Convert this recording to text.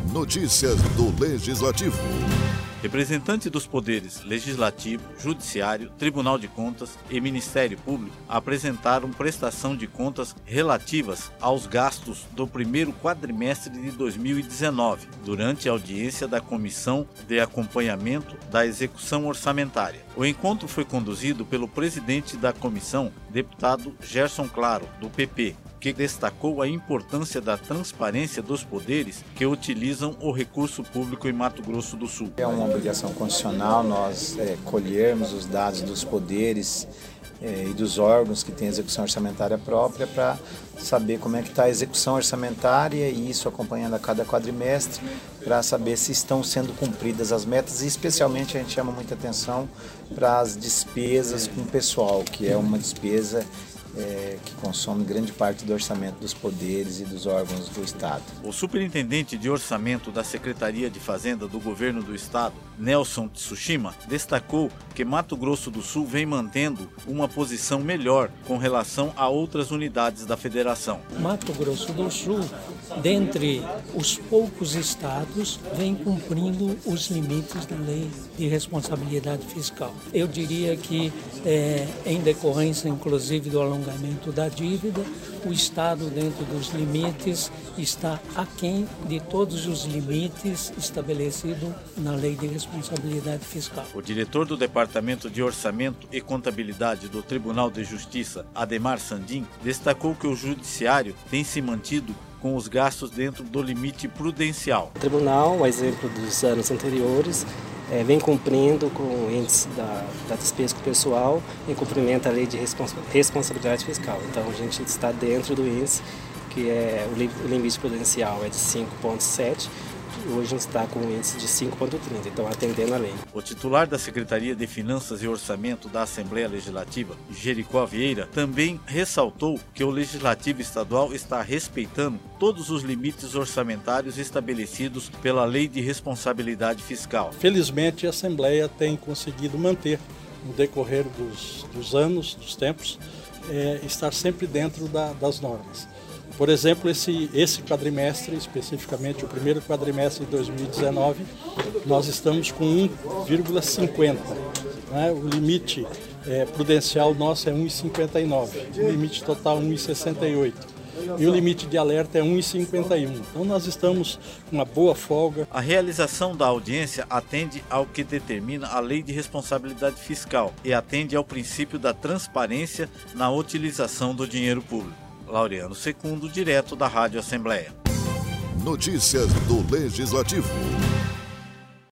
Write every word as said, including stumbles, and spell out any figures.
Notícias do Legislativo. Representantes dos poderes Legislativo, Judiciário, Tribunal de Contas e Ministério Público apresentaram prestação de contas relativas aos gastos do primeiro quadrimestre de dois mil e dezenove, durante a audiência da Comissão de Acompanhamento da Execução Orçamentária. O encontro foi conduzido pelo presidente da comissão, deputado Gerson Claro, do P P, que destacou a importância da transparência dos poderes que utilizam o recurso público em Mato Grosso do Sul. É uma obrigação constitucional nós é, colhermos os dados dos poderes é, e dos órgãos que têm execução orçamentária própria para saber como é que está a execução orçamentária e isso acompanhando a cada quadrimestre para saber se estão sendo cumpridas as metas e especialmente a gente chama muita atenção para as despesas com o pessoal, que é uma despesa É, que consome grande parte do orçamento dos poderes e dos órgãos do Estado. O superintendente de orçamento da Secretaria de Fazenda do Governo do Estado, Nelson Tsushima, destacou que Mato Grosso do Sul vem mantendo uma posição melhor com relação a outras unidades da federação. Mato Grosso do Sul, dentre os poucos estados, vem cumprindo os limites da lei de responsabilidade fiscal. Eu diria que, é, em decorrência, inclusive, do alongamento da dívida, o Estado, dentro dos limites, está aquém de todos os limites estabelecidos na Lei de Responsabilidade Fiscal. O diretor do Departamento de Orçamento e Contabilidade do Tribunal de Justiça, Ademar Sandim, destacou que o Judiciário tem se mantido com os gastos dentro do limite prudencial. O Tribunal, a exemplo dos anos anteriores, É, vem cumprindo com o índice da, da despesa com o pessoal em cumprimento à lei de responsa- responsabilidade fiscal. Então a gente está dentro do índice, que é o, li- o limite prudencial é de cinco vírgula sete, hoje a gente está com um índice de cinco vírgula trinta, então atendendo a lei. O titular da Secretaria de Finanças e Orçamento da Assembleia Legislativa, Jericó Vieira, também ressaltou que o Legislativo Estadual está respeitando todos os limites orçamentários estabelecidos pela Lei de Responsabilidade Fiscal. Felizmente, a Assembleia tem conseguido manter, no decorrer dos, dos anos, dos tempos, é, estar sempre dentro da, das normas. Por exemplo, esse, esse quadrimestre, especificamente o primeiro quadrimestre de dois mil e dezenove, nós estamos com um vírgula cinquenta. Né? O limite é, prudencial nosso é um vírgula cinquenta e nove, o limite total um vírgula sessenta e oito. E o limite de alerta é um vírgula cinquenta e um. Então nós estamos com uma boa folga. A realização da audiência atende ao que determina a Lei de Responsabilidade Fiscal e atende ao princípio da transparência na utilização do dinheiro público. Laureano Secundo, direto da Rádio Assembleia. Notícias do Legislativo.